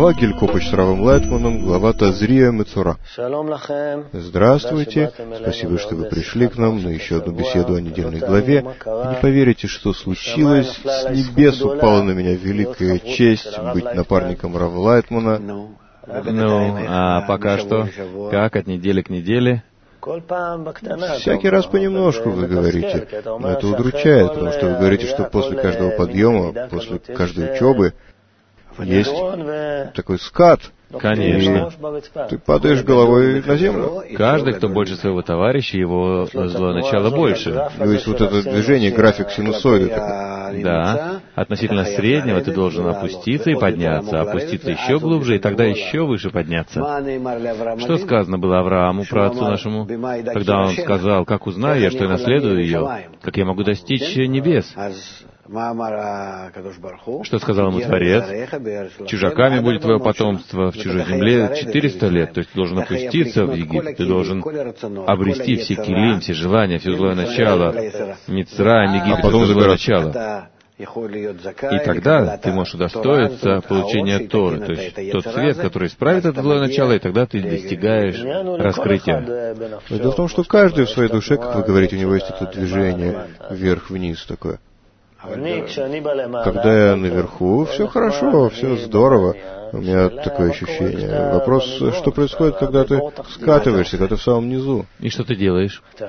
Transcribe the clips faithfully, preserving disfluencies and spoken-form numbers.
Гиль Копыч с Равом Лайтманом, глава Тазрия Мецура. Здравствуйте, спасибо, что вы пришли к нам на еще одну беседу о недельной главе. Вы не поверите, что случилось. С небес упала на меня великая честь быть напарником Рава Лайтмана. Ну, а пока что, как от недели к неделе? Всякий раз понемножку вы говорите, но это удручает, потому что вы говорите, что после каждого подъема, после каждой учебы есть такой скат. Конечно. Ты падаешь головой на землю. Каждый, кто больше своего товарища, его злое начало больше. То есть вот это движение, график синусоиды такой. Да. Относительно среднего ты должен опуститься и подняться, опуститься еще глубже, и тогда еще выше подняться. Что сказано было Аврааму, праотцу нашему, когда он сказал: «Как узнаю я, что я наследую ее? Как я могу достичь небес?» Что сказал ему Творец? «Чужаками будет твое потомство в чужой земле четыреста лет». То есть ты должен опуститься в Египет, ты должен обрести все килим, все желания, все злое начало, Мицраим, Египет, а потом злое начало. И тогда ты можешь удостоиться получения Торы, то есть тот свет, который исправит это злое начало, и тогда ты достигаешь раскрытия. Дело в том, что каждый в своей душе, как вы говорите, у него есть это движение вверх-вниз такое. Когда я наверху, все хорошо, все здорово. У меня такое ощущение. Вопрос, что происходит, когда ты скатываешься, когда ты в самом низу. И что ты делаешь? Ты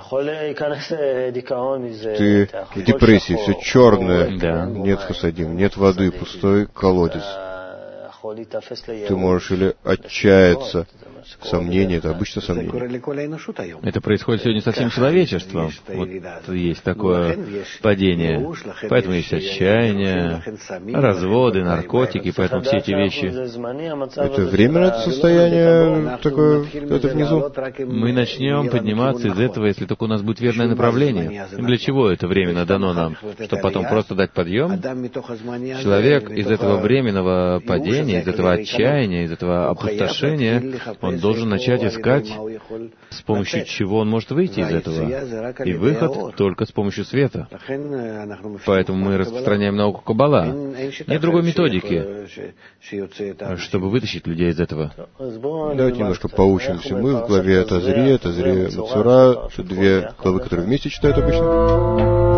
в депрессии, все черное, да. Нет хасадим, нет воды, пустой колодец. Ты можешь или отчаяться. Сомнение — это обычно сомнение. Это происходит сегодня со всем человечеством. Вот есть такое падение. Поэтому есть отчаяние, разводы, наркотики, поэтому все эти вещи. Это временное это состояние, такое, это внизу. Мы начнем подниматься из этого, если только у нас будет верное направление. И для чего это временно дано нам? Чтобы потом просто дать подъем? Человек из этого временного падения, из этого отчаяния, из этого опустошения, он должен начать искать, с помощью чего он может выйти из этого. И выход только с помощью света. Поэтому мы распространяем науку Каббала. Нет другой методики, чтобы вытащить людей из этого. Давайте немножко поучимся. Мы в главе Тазрия, Тазрия Мецура, две главы, которые вместе читают обычно.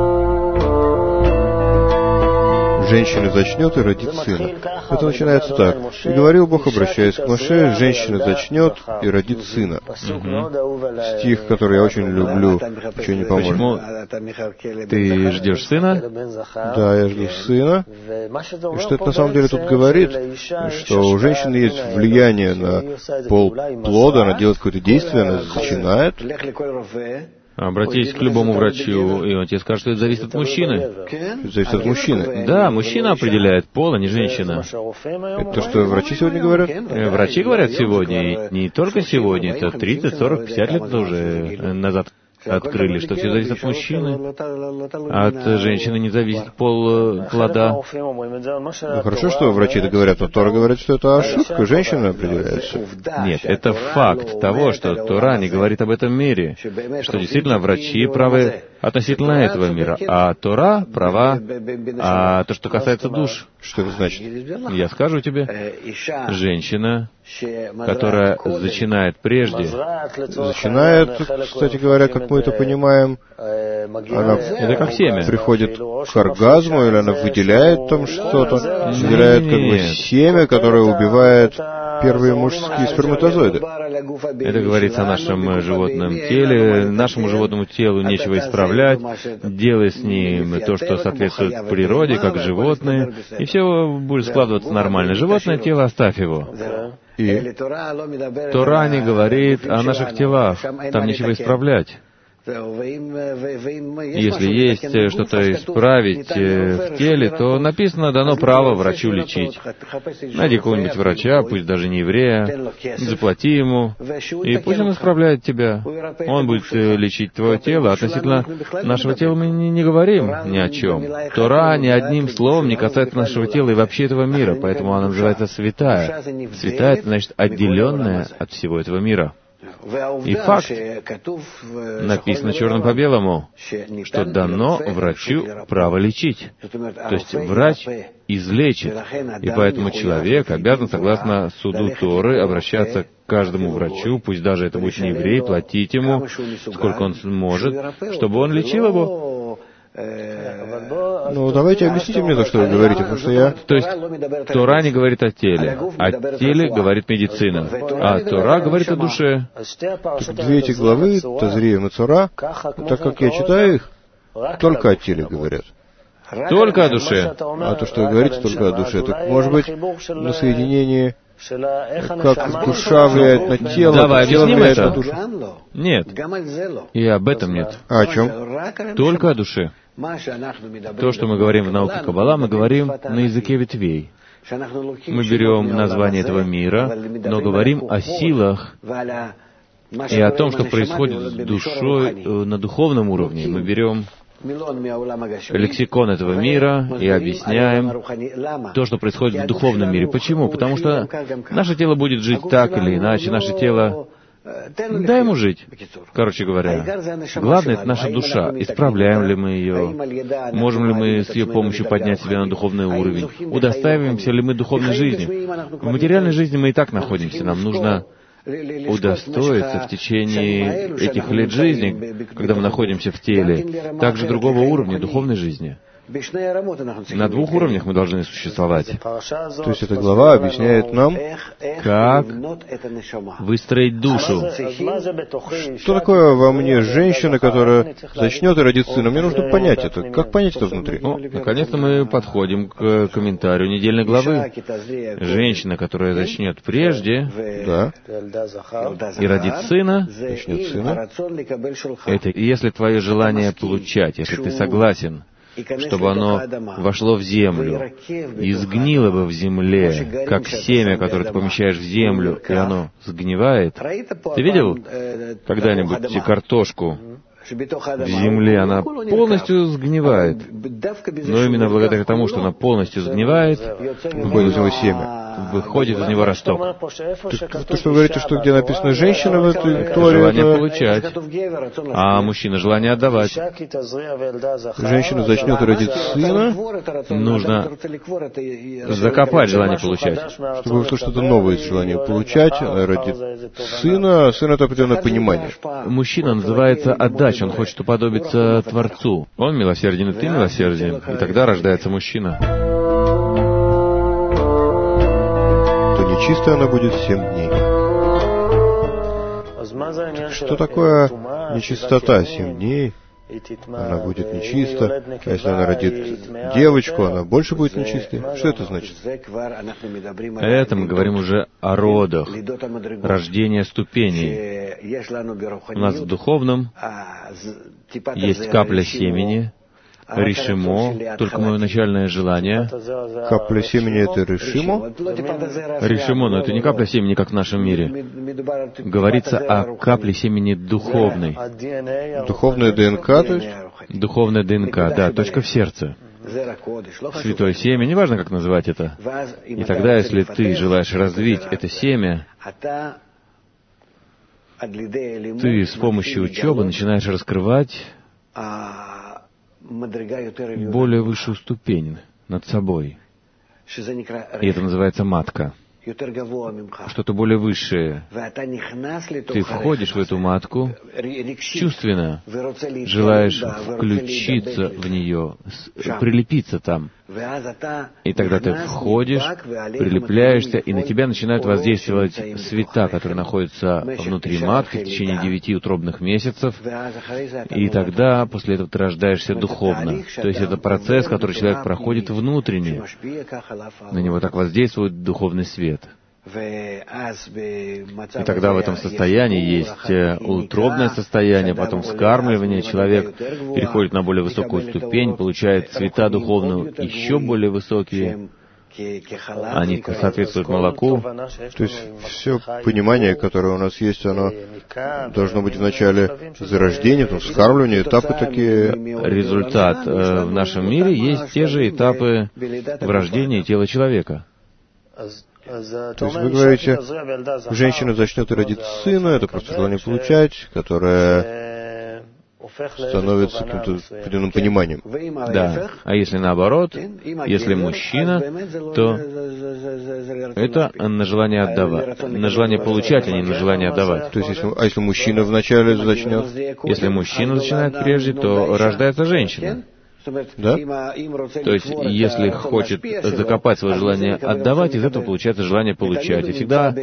Женщина зачнет и родит сына. Это начинается так. И говорил Бог, обращаясь к Моше: женщина зачнет и родит сына. Угу. Стих, который я очень люблю, ничего не поможет. Почему ты ждешь сына? Да, я жду сына. И что это на самом деле тут говорит? Что у женщины есть влияние на пол плода, она делает какое-то действие, она зачинает. Обратись к любому врачу, и он тебе скажет, что это зависит от мужчины. Это зависит от мужчины. Да, мужчина определяет пол, а не женщина. Это то, что врачи сегодня говорят? Врачи говорят сегодня, и не только сегодня, это тридцать, сорок, пятьдесят лет уже назад открыли, что все зависит от мужчины, а от женщины не зависит пол плода. Ну, хорошо, что врачи это говорят, но Тора говорит, что это ошибка, женщина определяется. Нет, это факт того, что Тора не говорит об этом мире, что действительно врачи правы относительно этого мира, а Тора права, а то, что касается душ. Что это значит? Я скажу тебе, женщина, которая зачинает прежде. Зачинает, кстати говоря, как мы это понимаем, она это как семя. Приходит к оргазму, или она выделяет там что-то, выделяет как бы семя, которое убивает первые мужские сперматозоиды. Это говорится о нашем животном теле. Нашему животному телу нечего исправлять. Делай с ним то, что соответствует природе, как животные, и все будет складываться нормально. Животное тело, оставь его. И Тора не говорит о наших телах. Там нечего исправлять. Если есть что-то исправить в теле, то написано, дано право врачу лечить. Найди какого-нибудь врача, пусть даже не еврея, заплати ему, и пусть он исправляет тебя. Он будет лечить твое тело. Относительно нашего тела мы не, не говорим ни о чем. Тора ни одним словом не касается нашего тела и вообще этого мира, поэтому она называется святая. Святая — это значит отделенная от всего этого мира. И факт, написано черным по белому, что дано врачу право лечить. То есть врач излечит. И поэтому человек обязан, согласно суду Торы, обращаться к каждому врачу, пусть даже это будет не еврей, платить ему, сколько он сможет, чтобы он лечил его. Ну, давайте объясните мне то, что вы говорите, потому что я... То есть, Тора не говорит о теле, о теле говорит медицина, а Тора говорит о душе. Две эти главы, Тазриим и Цора, так как я читаю их, только о теле говорят. Только о душе. А то, что вы говорите, только о душе. Так, может быть, на соединении, как душа влияет на тело, Давай тело объясним влияет это. на душу. Нет. И об этом нет. А о чем? Только о душе. То, что мы говорим в науке Каббала, мы говорим на языке ветвей. Мы берем название этого мира, но говорим о силах и о том, что происходит с душой на духовном уровне. Мы берем лексикон этого мира и объясняем то, что происходит в духовном мире. Почему? Потому что наше тело будет жить так или иначе, наше тело... Дай ему жить, короче говоря. Главное — это наша душа. Исправляем ли мы ее? Можем ли мы с ее помощью поднять себя на духовный уровень? Удостаиваемся ли мы духовной жизни? В материальной жизни мы и так находимся. Нам нужно удостоиться в течение этих лет жизни, когда мы находимся в теле, также другого уровня духовной жизни. На двух уровнях мы должны существовать. То есть эта глава объясняет нам, как выстроить душу. что такое во мне женщина, которая зачнет и родит сына. Мне нужно понять это. Как понять это внутри? Ну, наконец-то мы подходим к комментарию недельной главы. Женщина, которая зачнет прежде, Да. и родит сына, Зачнет сына. это если твое желание получать, если ты согласен, чтобы оно вошло в землю и сгнило бы в земле, как семя, которое ты помещаешь в землю, и оно сгнивает. Ты видел когда-нибудь картошку в земле? Она полностью сгнивает. Но именно благодаря тому, что она полностью сгнивает, Выходит из него семя. выходит из него росток. То, то, что вы говорите, что где написано «женщина» в этой Торе, Желание это получать, а мужчина желание отдавать. женщина зачнет и родит сына, Нужно закопать желание получать. чтобы вышло что-то новое из желания получать, она родит сына, сын — это определенное понимание. Мужчина называется отдач, он хочет уподобиться Творцу. Он милосерден, и ты милосерден, и тогда рождается мужчина. То нечистая она будет семь дней. Что такое нечистота семь дней? Она будет нечиста. А если она родит девочку, она больше будет нечистой. Что это значит? Это мы говорим уже о родах, рождение ступеней. У нас в духовном есть капля семени, решимо, только мое начальное желание. Капля семени — это решимо? Решимо, но это не капля семени, как в нашем мире. Говорится о капле семени духовной. Духовная ДНК, то есть? Духовная ДНК, да, точка в сердце. Святое семя, неважно, как называть это. И тогда, если ты желаешь развить это семя, ты с помощью учебы начинаешь раскрывать более высшую ступень над собой. И это называется матка. Что-то более высшее. Ты входишь в эту матку чувственно, желаешь включиться в нее, прилепиться там. И тогда ты входишь, прилепляешься, и на тебя начинают воздействовать света, которые находятся внутри матки в течение девяти утробных месяцев. И тогда, после этого, ты рождаешься духовно. То есть это процесс, который человек проходит внутренне. На него так воздействует духовный свет. И тогда в этом состоянии есть утробное состояние, потом вскармливание, человек переходит на более высокую ступень, получает цвета духовную еще более высокие, они соответствуют молоку. То есть все понимание, которое у нас есть, оно должно быть в начале зарождения, потом вскармливания, этапы такие. Результат. В нашем мире есть те же этапы в рождении тела человека. То есть вы говорите, женщина зачнет и родит сына, это просто желание получать, которое становится каким-то определенным пониманием. Да. А если наоборот, если мужчина, то это на желание отдавать, на желание получать, а не на желание отдавать. То есть, если, а если мужчина вначале зачнет? Если мужчина начинает прежде, то рождается женщина. Да? То есть, если хочет закопать свое желание отдавать, из этого получается желание получать. И всегда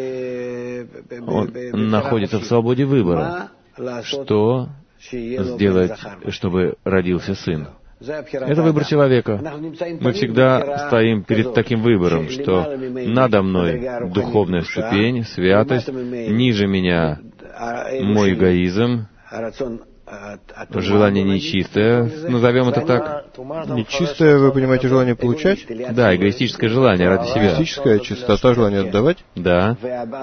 он находится в свободе выбора, что сделать, чтобы родился сын. Это выбор человека. Мы всегда стоим перед таким выбором, что надо мной духовная ступень, святость, ниже меня мой эгоизм, желание нечистое, назовем это так. Нечистое, вы понимаете, желание получать? Да, эгоистическое желание ради себя. Эгоистическая чистота, желание отдавать? Да.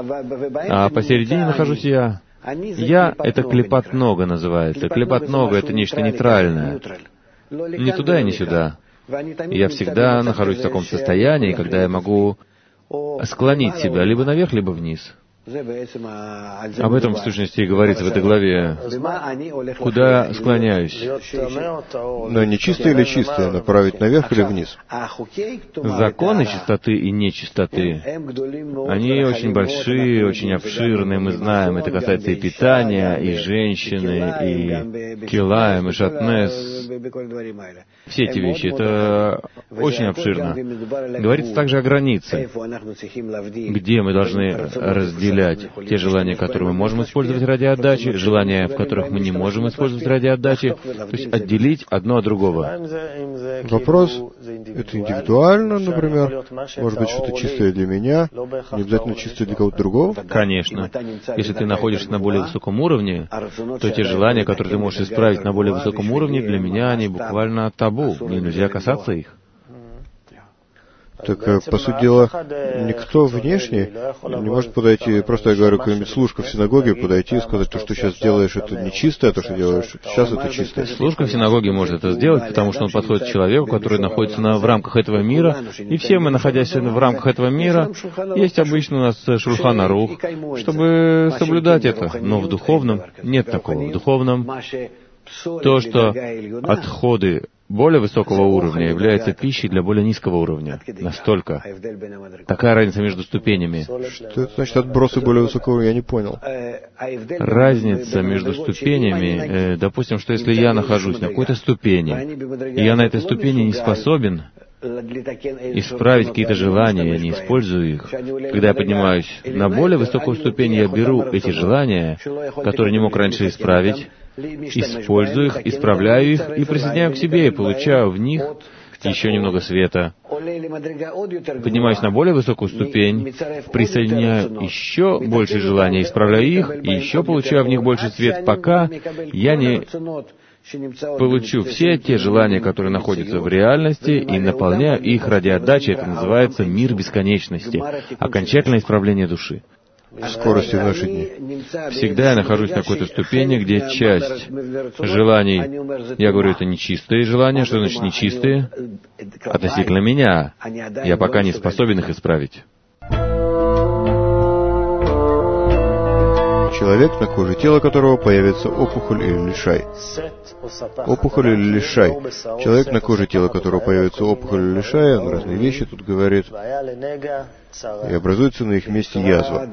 А посередине нахожусь я. Я — это клипат нога называется. Клипат нога — это нечто нейтральное. Ни туда и ни сюда. Я всегда нахожусь в таком состоянии, когда я могу склонить себя либо наверх, либо вниз. Об этом, в сущности, и говорится в этой главе. Куда склоняюсь? Но не чистое или чистое, направить наверх или вниз? Законы чистоты и нечистоты, они очень большие, очень обширные, мы знаем. Это касается и питания, и женщины, и килаем, и шатнес. Все эти вещи, это очень обширно. Говорится также о границе, где мы должны разделять те желания, которые мы можем использовать ради отдачи, желания, в которых мы не можем использовать ради отдачи, то есть отделить одно от другого. Вопрос, это индивидуально, например, может быть, что-то чистое для меня, не обязательно чистое для кого-то другого? Конечно. Если ты находишься на более высоком уровне, то те желания, которые ты можешь исправить на более высоком уровне, для меня они буквально табу, мне нельзя касаться их. Так, по сути дела, никто внешний не может подойти, просто я говорю, какая-нибудь служка в синагоге, подойти и сказать, то, что сейчас делаешь, это не чистое, а то, что делаешь сейчас, это чистое. Служка в синагоге может это сделать, потому что он подходит к человеку, который находится на, в рамках этого мира, и все мы, находясь в рамках этого мира, есть обычно у нас Шульхан Арух, чтобы соблюдать это, но в духовном нет такого. В духовном то, что отходы более высокого уровня является пищей для более низкого уровня. Настолько. Такая разница между ступенями. Что это значит отбросы более высокого уровня? Я не понял. Разница между ступенями, э, допустим, что если я нахожусь на какой-то ступени, и я на этой ступени не способен исправить какие-то желания, я не использую их. Когда я поднимаюсь на более высокую ступень, я беру эти желания, которые не мог раньше исправить, использую их, исправляю их и присоединяю к себе, и получаю в них еще немного света. Поднимаюсь на более высокую ступень, присоединяю еще больше желаний, исправляю их, и еще получаю в них больше света, пока я не получу все те желания, которые находятся в реальности, и наполняю их ради отдачи. Это называется мир бесконечности, окончательное исправление души. Скорости в наши дни. Всегда я нахожусь на какой-то ступени, где часть желаний, я говорю, это нечистые желания. Что значит нечистые? Относительно меня. Я пока не способен их исправить. Человек, на коже тела которого появится опухоль или лишай. Опухоль или лишай. Человек, на коже тела которого появится опухоль или лишай, он разные вещи тут говорит, и образуется на их месте язва.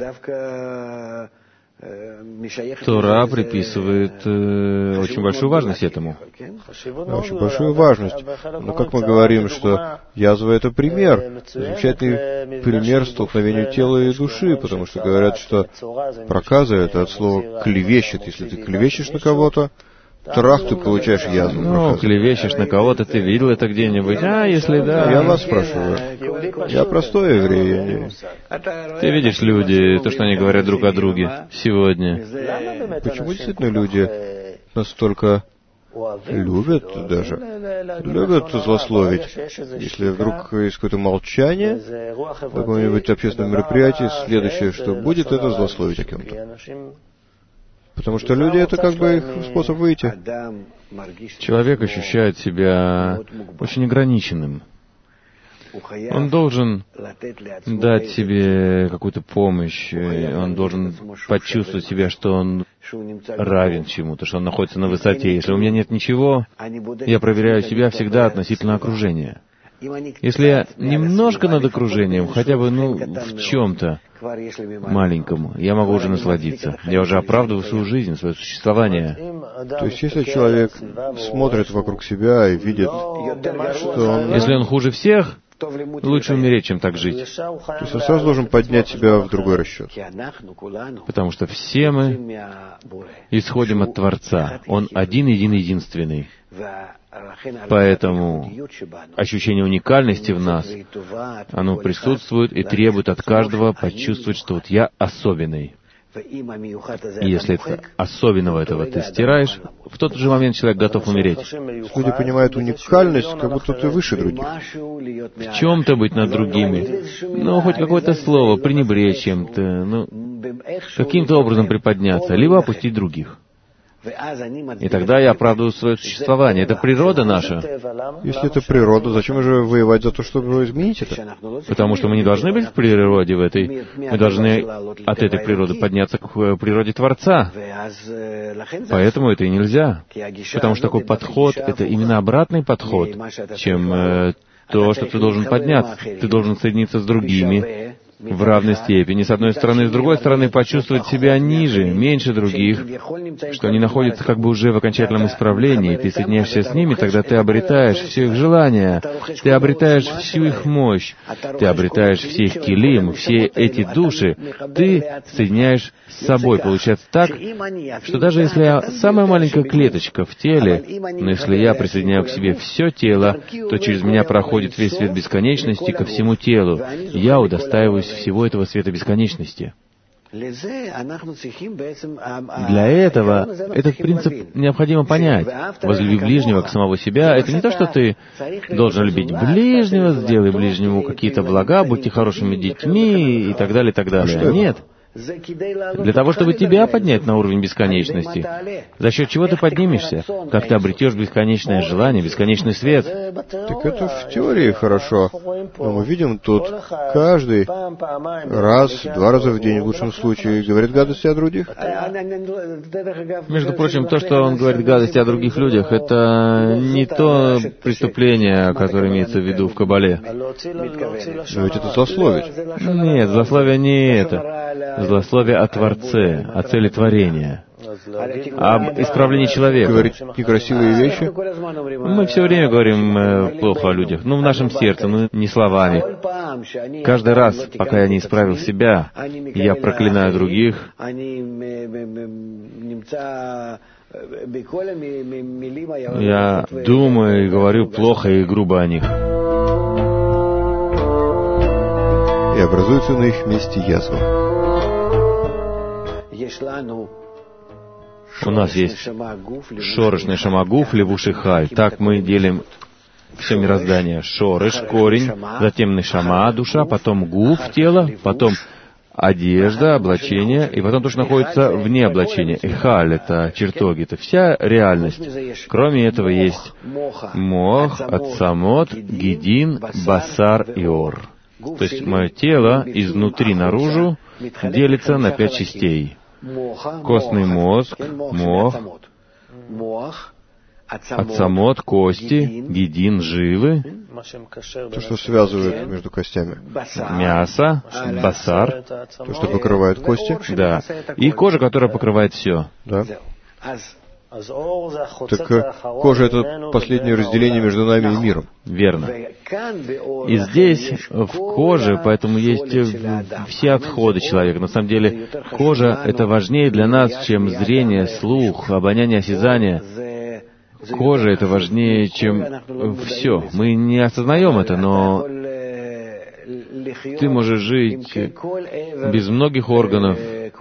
Тора приписывает э, очень большую важность этому. Да, очень большую важность. Но как мы говорим, что язва — это пример, замечательный пример столкновению тела и души, потому что говорят, что проказа — это от слова «клевещет». Если ты клевещешь на кого-то, трах, ты получаешь язву. Ну, клевещешь на кого-то, ты видел это где-нибудь? А, если да... Я вас спрашиваю. Я простой еврей, я не... Ты видишь, люди, то, что они говорят друг о друге сегодня. Почему действительно люди настолько любят даже, любят злословить? Если вдруг есть какое-то молчание в каком-нибудь общественном мероприятии, следующее, что будет, это злословить о ком-то. Потому что люди — это как бы их способ выйти. Человек ощущает себя очень ограниченным. Он должен дать себе какую-то помощь, он должен почувствовать себя, что он равен чему-то, что он находится на высоте. Если у меня нет ничего, я проверяю себя всегда относительно окружения. Если я немножко над окружением, хотя бы, ну, в чем-то маленькому, я могу уже насладиться. Я уже оправдываю свою жизнь, свое существование. То есть, если человек смотрит вокруг себя и видит, что он... Если он хуже всех, лучше умереть, чем так жить. То есть он сразу должен поднять себя в другой расчет. Потому что все мы исходим от Творца. Он один, един, единственный. Поэтому ощущение уникальности в нас, оно присутствует и требует от каждого почувствовать, что вот я особенный. И если это, особенного этого ты стираешь, в тот же момент человек готов умереть. Люди понимают уникальность, как будто ты выше других. В чем-то быть над другими. Ну, хоть какое-то слово, пренебречь чем-то, ну, каким-то образом приподняться, либо опустить других. И тогда я оправдываю свое существование. Это природа наша. Если это природа, зачем же воевать за то, чтобы изменить это? Потому что мы не должны быть в природе в этой. Мы должны от этой природы подняться к природе Творца. Поэтому это и нельзя. Потому что такой подход — это именно обратный подход, чем э, то, что ты должен подняться. Ты должен соединиться с другими в равной степени, с одной стороны, с другой стороны, почувствовать себя ниже, меньше других, что они находятся как бы уже в окончательном исправлении, ты соединяешься с ними, тогда ты обретаешь все их желания, ты обретаешь всю их мощь, ты обретаешь все их килим, все эти души, ты соединяешь с собой. Получается так, что даже если я самая маленькая клеточка в теле, но если я присоединяю к себе все тело, то через меня проходит весь свет бесконечности ко всему телу, я удостаиваюсь всего этого света бесконечности. Для этого этот принцип необходимо понять. Возлюби ближнего как самого себя. Это не то, что ты должен любить ближнего, сделай ближнему какие-то блага, будьте хорошими детьми и так далее, и так далее. Нет. Для того, чтобы тебя поднять на уровень бесконечности. За счет чего ты поднимешься? Как ты обретешь бесконечное желание, бесконечный свет? Так это в теории хорошо. Но мы видим тут, каждый раз, два раза в день, в лучшем случае, говорит гадости о других. Между прочим, то, что он говорит гадости о других людях, это не то преступление, которое имеется в виду в Кабале. Но ведь это злословить. Нет, злословие не это. Злословие о Творце, о цели творения, об исправлении человека. Говорить некрасивые вещи? Мы все время говорим э, плохо о людях, ну, в нашем сердце, ну, не словами. Каждый раз, пока я не исправил себя, я проклинаю других, я думаю и говорю плохо и грубо о них. И образуется на их месте язва. У нас есть шорыш нешама-гуф, левуш и халь. Так мы делим все мироздание. Шорыш, корень, затем нешама, душа, потом гуф, тело, потом одежда, облачение, и потом то, что находится вне облачения. И халь — это чертоги, это вся реальность. Кроме этого есть мох, ацамот, гидин, басар и ор. То есть мое тело изнутри наружу делится на пять частей. Костный мозг, мох, ацамот, кости, гидин, жилы, то, что связывает между костями. Мясо, басар, то, что покрывает кости. Да. И кожа, которая покрывает все. Да. Так кожа — это последнее разделение между нами и миром. Верно. И здесь, в коже, поэтому есть все отходы человека. На самом деле, кожа — это важнее для нас, чем зрение, слух, обоняние, осязание. Кожа — это важнее, чем все. Мы не осознаем это, но ты можешь жить без многих органов.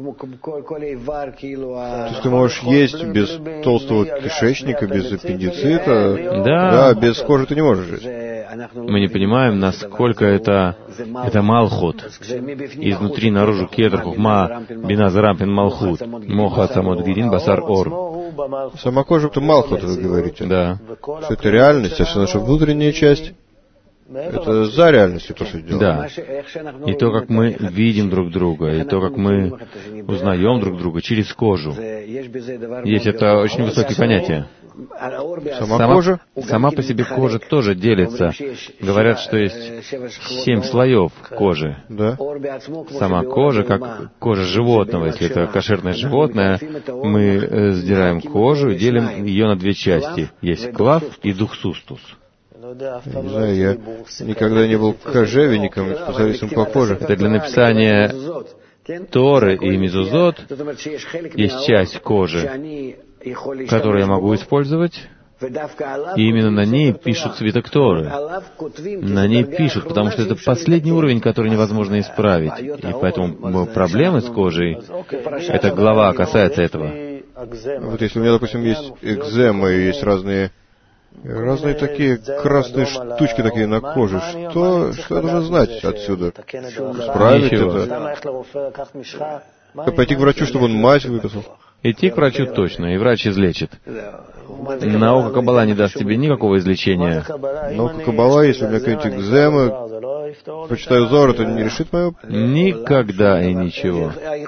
То есть ты можешь есть без толстого кишечника, без аппендицита. Да. Да, без кожи ты не можешь жить. Мы не понимаем, насколько это, это малхут. Изнутри наружу кедр, хухма, бина, зарампин, малхут. Моха, ацамот, гидин, басар, ор. Сама кожа — это малхут, вы говорите. Да. Что это реальность, а все наша внутренняя часть Это за реальностью то, что делаем. Да. И то, как мы видим друг друга, и то, как мы узнаем друг друга через кожу. Есть это очень высокие понятия. Сама, сама кожа? Сама по себе кожа тоже делится. Говорят, что есть семь слоев кожи. Да. Сама кожа, как кожа животного. Если это кошерное животное, мы э, сдираем кожу и делим ее на две части. Есть клав и духсустус. Я не знаю, я никогда не был кожевенником, специалистом по коже. Это для написания Торы и Мезузот есть часть кожи, которую я могу использовать, и именно на ней пишут свиток Торы. На ней пишут, потому что это последний уровень, который невозможно исправить. И поэтому проблемы с кожей, эта глава касается этого. Вот если у меня, допустим, есть экзема и есть разные разные такие красные штучки такие на коже, что, что я должен знать отсюда? Исправить это? Пойти к врачу, чтобы он мазь выписал? Идти к врачу точно, и врач излечит. Наука Каббала не даст тебе никакого излечения. Наука Каббала, если у меня какая-нибудь экзема, почитаю Зор, это не решит мою? Никогда и ничего.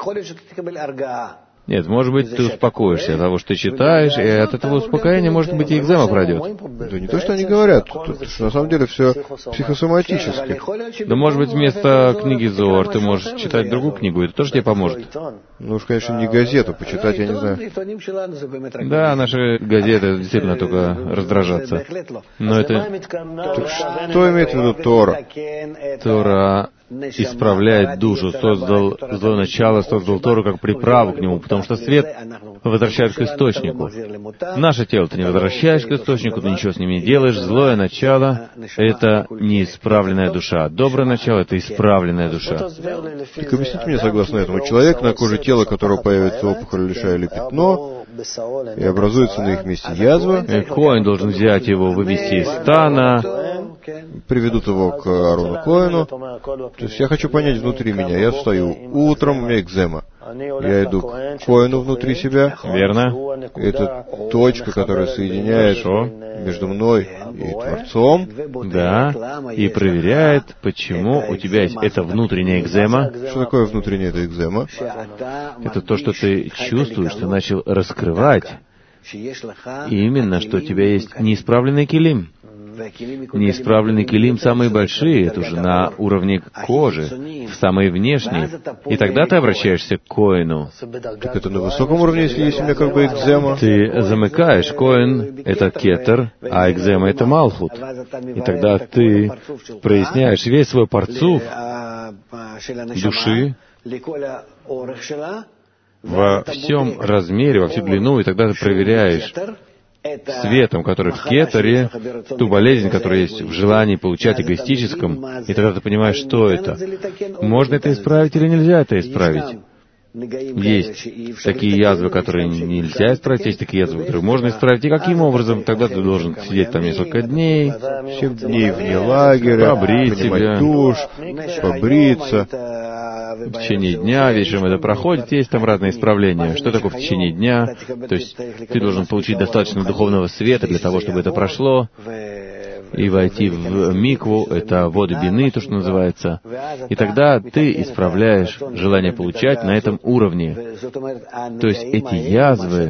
Нет, может быть, ты успокоишься от того, что ты читаешь, и от этого успокоения, может быть, и экзема пройдет. Да не то, что они говорят, это, что на самом деле все психосоматически. Да, может быть, вместо книги Зоар ты можешь читать другую книгу, это тоже тебе поможет. Ну уж, конечно, не газету почитать, я не знаю. Да, наши газеты действительно только раздражаться. Но это... Так что имеет в виду Тора? Тора исправляет душу, создал злое начало, создал Тору как приправу к нему, потому что свет возвращает к источнику. Наше тело ты не возвращаешь к источнику, ты ничего с ним не делаешь. Злое начало — это неисправленная душа. Доброе начало — это исправленная душа. Так объясните мне, согласно этому, человек, на коже тела которого появится опухоль, лишая или пятно, и образуется на их месте язва, и Коэн должен взять его, вывести из стана, приведут его к Аарону Коэну. То есть я хочу понять внутри меня. Я встаю утром, у меня экзема. Я иду к Коэну внутри себя. Верно. Это точка, которая соединяет Хорошо. между мной и Творцом. Да, и проверяет, почему у тебя есть эта внутренняя экзема. Что такое внутренняя эта экзема? Это то, что ты чувствуешь, ты начал раскрывать. Именно, что у тебя есть неисправленный килим. Неисправленный килим самые большие, это уже на уровне кожи, в самые внешние. И тогда ты обращаешься к Коэну. Так это на высоком уровне, если есть у меня как бы экзема? Ты замыкаешь. Коэн — это кетер, а экзема — это малхут. И тогда ты проясняешь весь свой парцуф души во всем размере, во всю длину, и тогда ты проверяешь светом, который в кетере, ту болезнь, которая есть в желании получать эгоистическом, и тогда ты понимаешь, что это. Можно это исправить или нельзя это исправить? Есть такие язвы, которые нельзя исправить, есть такие язвы, которые можно исправить. И каким образом? Тогда ты должен сидеть там несколько дней, семь дней вне лагеря, побрить себя, душ, побриться. В течение дня, вечером это проходит, есть там разные исправления. Что такое в течение дня? То есть ты должен получить достаточно духовного света для того, чтобы это прошло, и войти в микву, это воды бины, то, что называется. И тогда ты исправляешь желание получать на этом уровне. То есть эти язвы,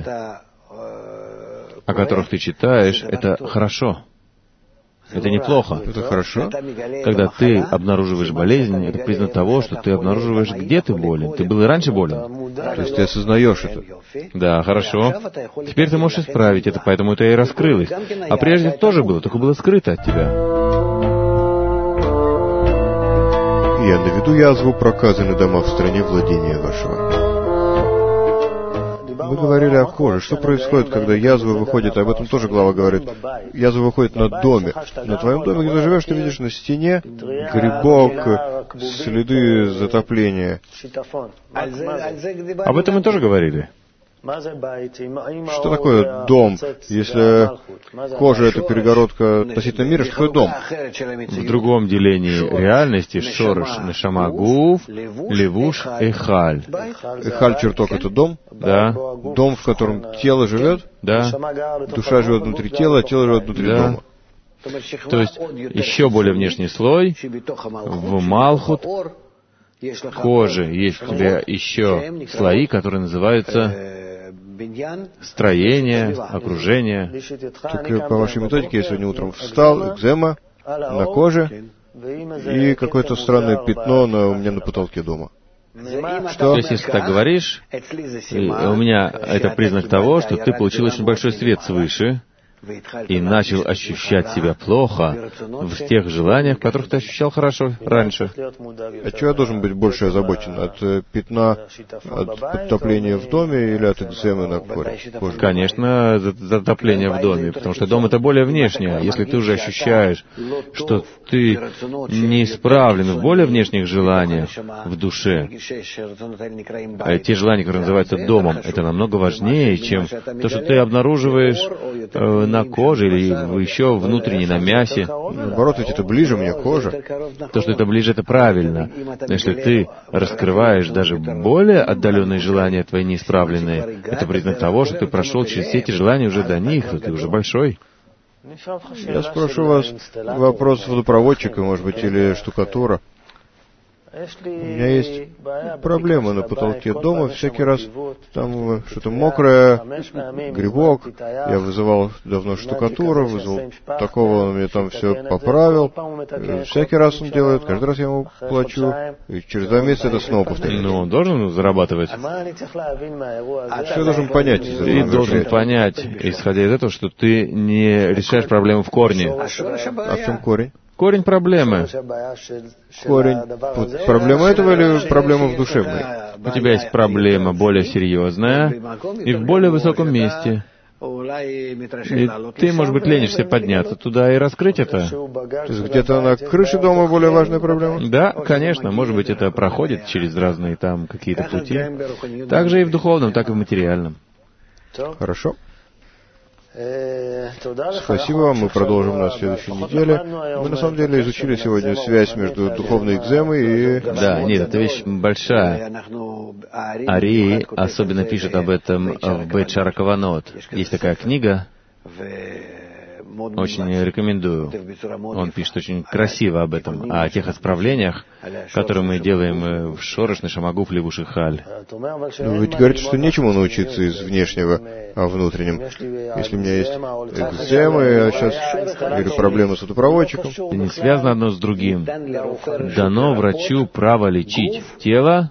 о которых ты читаешь, это хорошо. Это неплохо. Это хорошо. Когда ты обнаруживаешь болезнь, это признак того, что ты обнаруживаешь, где ты болен. Ты был и раньше болен. То есть ты осознаешь это. Да, хорошо. Теперь ты можешь исправить это, поэтому это и раскрылось. А прежде это тоже было, только было скрыто от тебя. Я наведу язву проказы на дома в стране владения вашего. Мы говорили о коже. Что происходит, когда язва выходит, об этом тоже глава говорит, язва выходит на доме. На твоем доме, где ты живешь, ты видишь на стене грибок, следы затопления. Об этом мы тоже говорили. Что такое дом? Если кожа — это перегородка относительно мира, что такое дом? В другом делении реальности шорыш, нешама, гуф, левуш, эхаль. Эхаль, чертог — это дом? Да. Дом, в котором тело живет? Да. Душа живет внутри тела, а тело живет внутри да. дома. То есть еще более внешний слой, в Малхут, кожи, есть у тебя еще слои, которые называются строение, окружение. Так, по вашей методике, я сегодня утром встал, экзема на коже и какое-то странное пятно на, у меня на потолке дома. Что? То есть, если так говоришь, у меня это признак того, что ты получил очень большой свет свыше и начал ощущать себя плохо в тех желаниях, в которых ты ощущал хорошо раньше. А чего я должен быть больше озабочен? От э, пятна, от подтопления в доме или от экземы на коже? Конечно, затопление в доме, потому что дом — это более внешнее. Если ты уже ощущаешь, что ты неисправлен в более внешних желаниях в душе, а те желания, которые называются домом, это намного важнее, чем то, что ты обнаруживаешь э, на коже или еще внутренне на мясе. Наоборот, ведь это ближе мне кожа. То, что это ближе, это правильно. Но если ты раскрываешь даже более отдаленные желания твои неисправленные, это признак того, что ты прошел через все эти желания уже до них, то ты уже большой. Я спрошу вас вопрос водопроводчика, может быть, или штукатура. У меня есть проблема на потолке дома, всякий раз там что-то мокрое, грибок. Я вызывал давно штукатуру, вызвал такого, он мне там все поправил. Всякий раз он делает, каждый раз я ему плачу, и через два месяца это снова повторяется. Ну, он должен зарабатывать. Что я должен понять? Ты должен понять, исходя из этого, что ты не решаешь проблему в корне. А в чем корень? Корень проблемы. Корень проблема этого или проблема в душе моей? У тебя есть проблема более серьезная и в более высоком месте. И ты, может быть, ленишься подняться туда и раскрыть это. То есть где-то на крыше дома более важная проблема? Да, конечно. Может быть, это проходит через разные там какие-то пути. Также и в духовном, так и в материальном. Хорошо. Спасибо вам, мы продолжим на следующей неделе. Мы на самом деле изучили сегодня связь между духовной экземой и... Да, нет, это вещь большая. Ари особенно пишет об этом в Бет Шар Каванот. Есть такая книга, очень рекомендую. Он пишет очень красиво об этом, о тех исправлениях, которые мы делаем в Шорош, Нешамагуф, Левуш и Халь. Вы ведь говорите, что нечему научиться из внешнего, а внутреннем. Если у меня есть экзема, я сейчас говорю проблемы с водопроводчиком. Это не связано одно с другим. Дано врачу право лечить тело,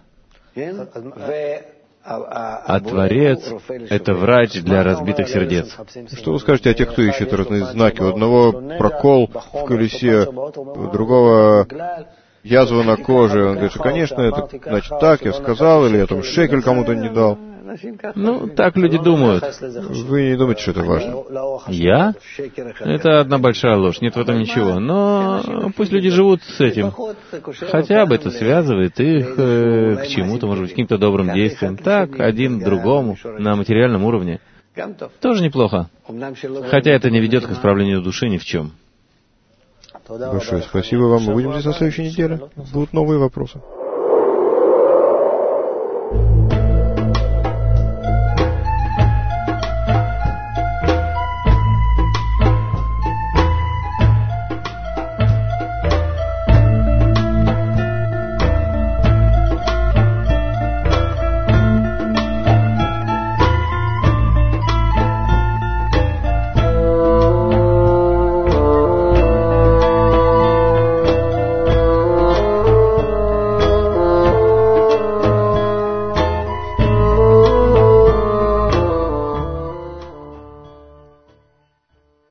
а Творец — это врач для разбитых сердец. Что вы скажете о тех, кто ищет разные знаки? У одного прокол в колесе, у другого язва на коже. Он говорит, что, конечно, это значит так, я сказал, или я там шекель кому-то не дал. Ну, так люди думают. Вы не думаете, что это важно? Я? Это одна большая ложь, нет в этом ничего. Но пусть люди живут с этим. Хотя бы это связывает их э, к чему-то, может быть, к каким-то добрым действиям. Так, один к другому, на материальном уровне. Тоже неплохо. Хотя это не ведет к исправлению души ни в чем. Большое спасибо вам. Мы будем здесь на следующей неделе. Будут новые вопросы.